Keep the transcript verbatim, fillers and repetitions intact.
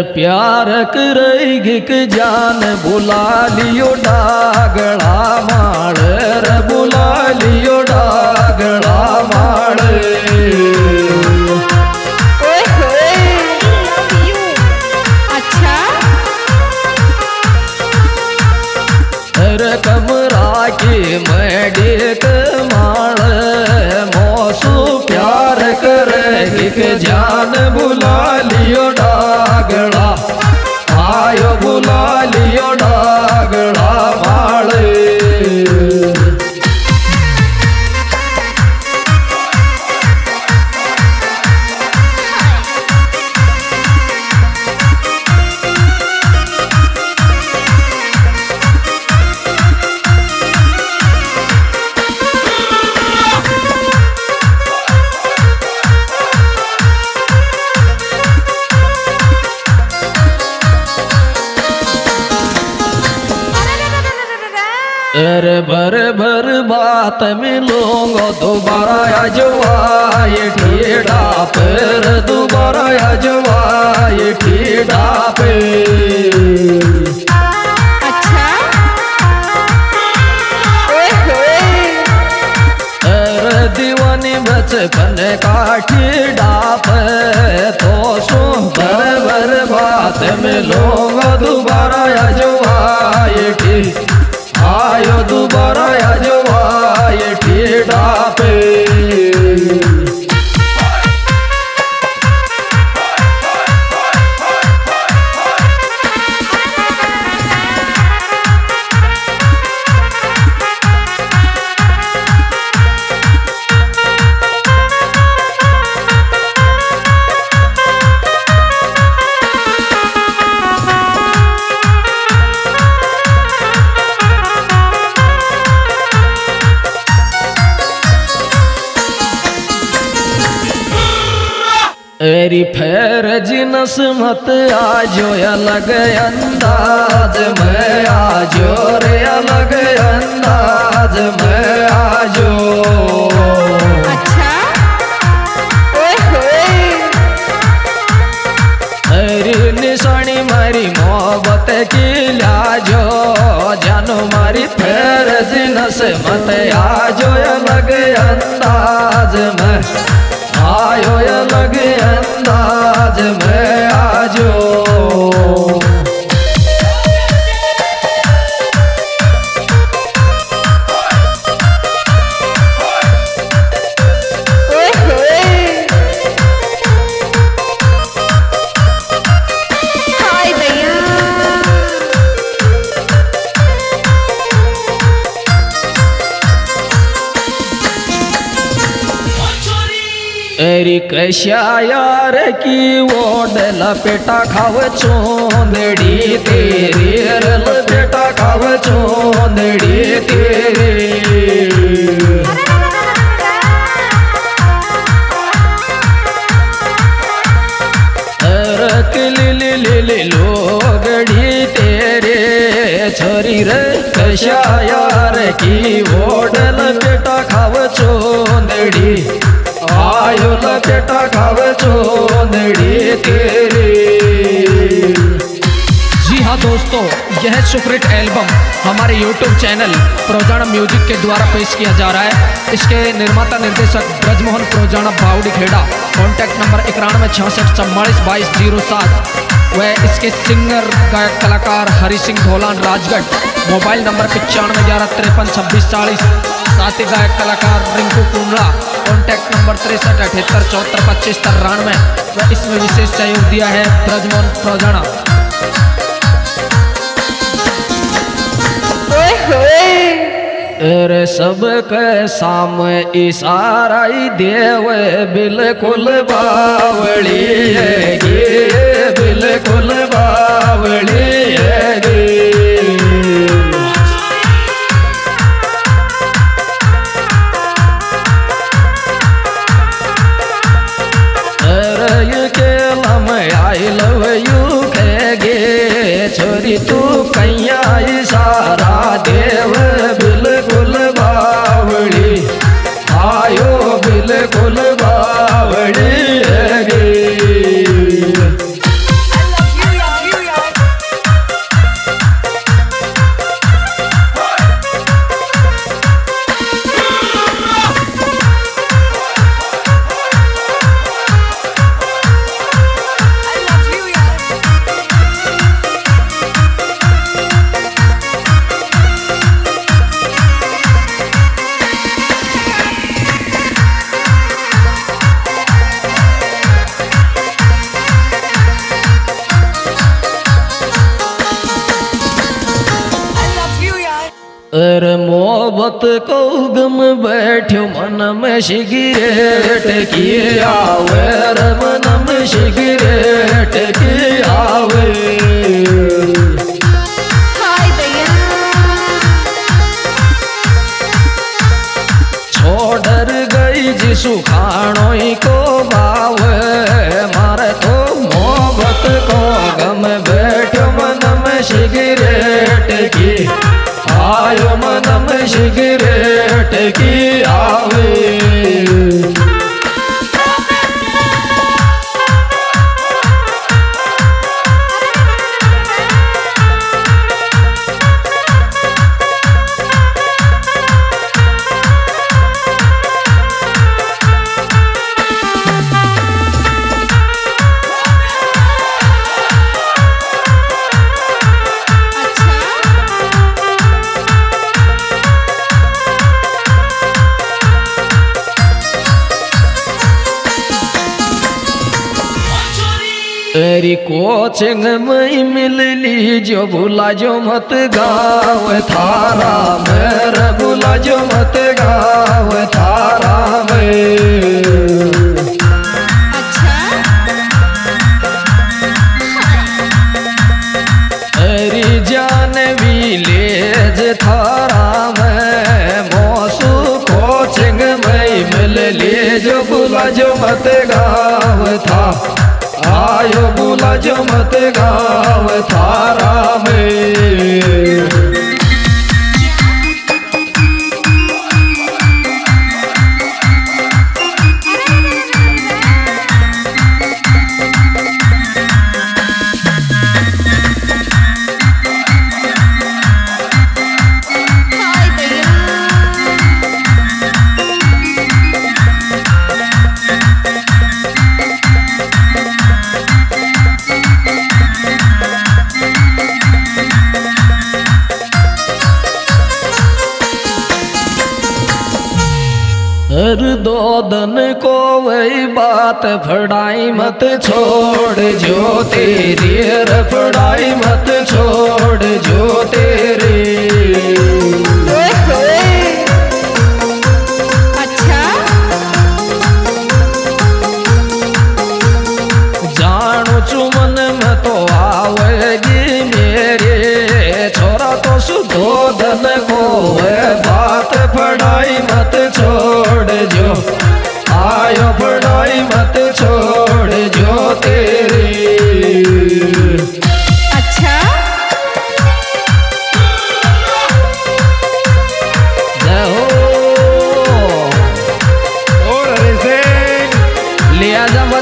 प्यार करेगी कि जान बुला लियो डागड़ा माड़ रे बुला लियो डागड़ा माड़। अच्छा रे कमरा की मैडी के माड़ मौसू प्यार करेगी कि जान बुला लियो डागड़ा आयो बुला लियो डागड़ा माड़े। अरे भर भर बात मिलूंगा दोबारा अजवाए ठीड़ा पर दोबारा अजवाए ठीड़ा पे। अच्छा अरे दीवानी बचपन का ठीड़ा पे तो सो भर भर बात मिलूंगा दोबारा अजवाए ठी आयो दोबारा अजवाए ठीड़ा पे। एरी फेर जिनस मत आजो अलग अंदाज में आजो रे अलग अंदाज में आजो। अच्छा एरी निशानी मारी मोहब्बत की लाजो जानो मारी फेर जिनस मत आजो अलग अंदाज में आयो अलग अंदाज में आजो। एरी कशा यार की ओड लपेटा खाव चोंदड़ी तेरी लपेटा खाव चोंदड़ी तेरी। रख लिली लिली लोगड़ी तेरे छोरी रे कशा यार की ओड लपेटा खाव चोंदड़ी आयो लपेटा खाव चोंदड़ी तेरी। जी हाँ दोस्तों, यह सुपरहिट एल्बम हमारे यूट्यूब चैनल प्रोजाना म्यूजिक के द्वारा पेश किया जा रहा है। इसके निर्माता निर्देशक ब्रजमोहन प्रोजाना बावड़ी खेड़ा। कॉन्टैक्ट नंबर इक्यानवे छियासठ चौवालीस बाईस जीरो सात। वह इसके सिंगर गायक कलाकार हरि सिंह धोलान राजगढ़। मोबाइल नंबर पचानवे ग्यारह तिरपन छब्बीस चालीस। साथ ही गायक कलाकार रिंकू कुंडला। कॉन्टैक्ट नंबर तिरसठ अठहत्तर चौहत्तर पच्चीस तिरानवे। वह इसमें विशेष सहयोग दिया है ब्रजमोहन प्रोजाना। अरे सबके सामने इशारा ही देव बिल्कुल बावड़ी है गे बिल्कुल बावड़ी है गे। अरे के लम आई लव यू गे छोरी तू कैया इशारा देव बिल्कुल बावड़ी आयो बिल्कुल बावड़ी है गे। मोहब्बत को गम बैठो मन में सिगरेट की आवे रे मन में सिगरेट की आवे। हाय भैया छोड़ गई जिसु खाणो को बावे मारे तो मोहब्बत को गम बैठो मन में सिगरेट की आयो मन में सिगरेट की आवे। तेरी कोचिंग में मिल ली जो भूला जो मत गाँव थारा मेरा भूला जो मत गाँव थारा में। अच्छा तेरी जान भी ले थारा में मौसू कोचिंग में मिल ली जो भूला जो मत गाँव था आयो भूला जो मत गाँव थारा में। हाय भैया हर दो दन को वही बात फड़ाई मत छोड़ जो तेरी रे फड़ाई मत छोड़ जो तेरी। अच्छा जानू चुमन में तो आवेगी मेरे छोरा तो सुधो धन को बात फड़ाई मत छोड़ जो आयो फड़ाई मत छोड़ जो तेरी। अच्छा लिया जा